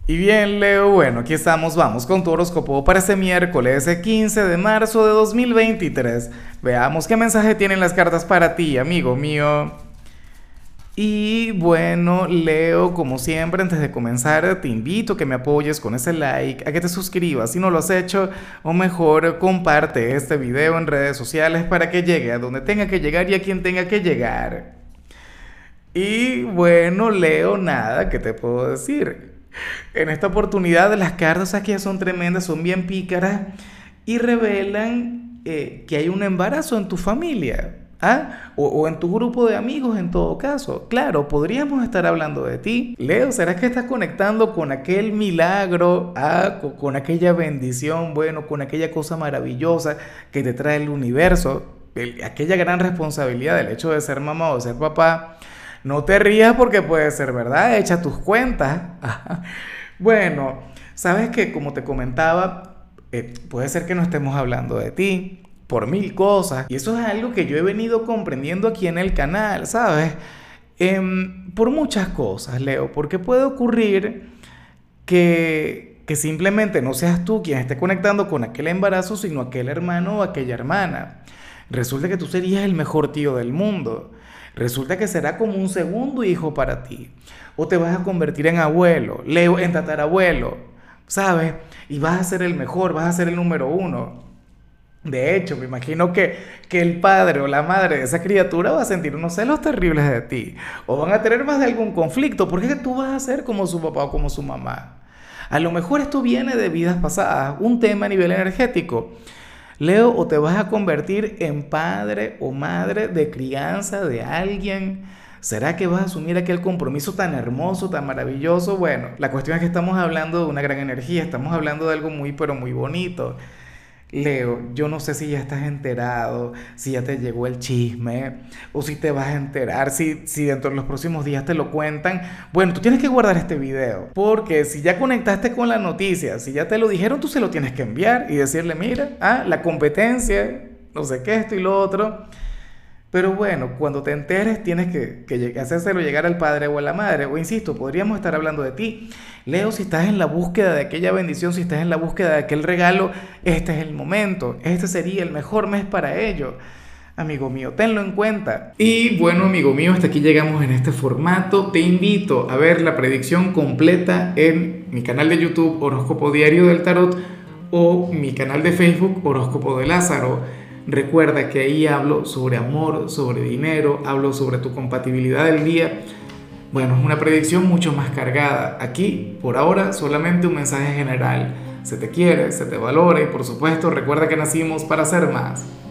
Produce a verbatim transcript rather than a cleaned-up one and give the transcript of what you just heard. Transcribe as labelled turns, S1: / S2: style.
S1: Y bien, Leo, bueno, aquí estamos, vamos con tu horóscopo para este miércoles quince de marzo de dos mil veintitrés. Veamos qué mensaje tienen las cartas para ti, amigo mío. Y bueno, Leo, como siempre, antes de comenzar, te invito a que me apoyes con ese like, a que te suscribas si no lo has hecho, o mejor, comparte este video en redes sociales para que llegue a donde tenga que llegar y a quien tenga que llegar. Y bueno, Leo, nada, ¿qué te puedo decir? En esta oportunidad las cartas aquí son tremendas, son bien pícaras y revelan eh, que hay un embarazo en tu familia. ¿Ah? O, o en tu grupo de amigos en todo caso. Claro, podríamos estar hablando de ti. Leo, ¿será que estás conectando con aquel milagro, ah, con, con aquella bendición, bueno, con aquella cosa maravillosa que te trae el universo? El- aquella gran responsabilidad del hecho de ser mamá o de ser papá. No te rías porque puede ser verdad, echa tus cuentas. Bueno, sabes que como te comentaba, eh, puede ser que no estemos hablando de ti por mil cosas. Y eso es algo que yo he venido comprendiendo aquí en el canal, ¿sabes? Em, por muchas cosas, Leo, porque puede ocurrir que, que simplemente no seas tú quien esté conectando con aquel embarazo, sino aquel hermano o aquella hermana. Resulta que tú serías el mejor tío del mundo. Resulta que será como un segundo hijo para ti. O te vas a convertir en abuelo, Leo, en tatarabuelo, ¿sabes? Y vas a ser el mejor, vas a ser el número uno. De hecho, me imagino que, que el padre o la madre de esa criatura va a sentir unos celos terribles de ti. O van a tener más de algún conflicto, porque es que tú vas a ser como su papá o como su mamá. A lo mejor esto viene de vidas pasadas, un tema a nivel energético. Leo, o te vas a convertir en padre o madre de crianza de alguien. ¿Será que vas a asumir aquel compromiso tan hermoso, tan maravilloso? Bueno, la cuestión es que estamos hablando de una gran energía, estamos hablando de algo muy, pero muy bonito. Leo, yo no sé si ya estás enterado, si ya te llegó el chisme, o si te vas a enterar, si, si dentro de los próximos días te lo cuentan. Bueno, tú tienes que guardar este video, porque si ya conectaste con la noticia, si ya te lo dijeron, tú se lo tienes que enviar y decirle, mira, ah, la competencia, no sé qué, esto y lo otro. Pero bueno, cuando te enteres tienes que, que lleg- hacérselo llegar al padre o a la madre. O insisto, podríamos estar hablando de ti. Leo, si estás en la búsqueda de aquella bendición, si estás en la búsqueda de aquel regalo, este es el momento. Este sería el mejor mes para ello. Amigo mío, tenlo en cuenta. Y bueno, amigo mío, hasta aquí llegamos en este formato. Te invito a ver la predicción completa en mi canal de YouTube Horóscopo Diario del Tarot o mi canal de Facebook Horóscopo de Lázaro. Recuerda que ahí hablo sobre amor, sobre dinero, hablo sobre tu compatibilidad del día. Bueno, es una predicción mucho más cargada. Aquí, por ahora, solamente un mensaje general. Se te quiere, se te valora y por supuesto recuerda que nacimos para ser más.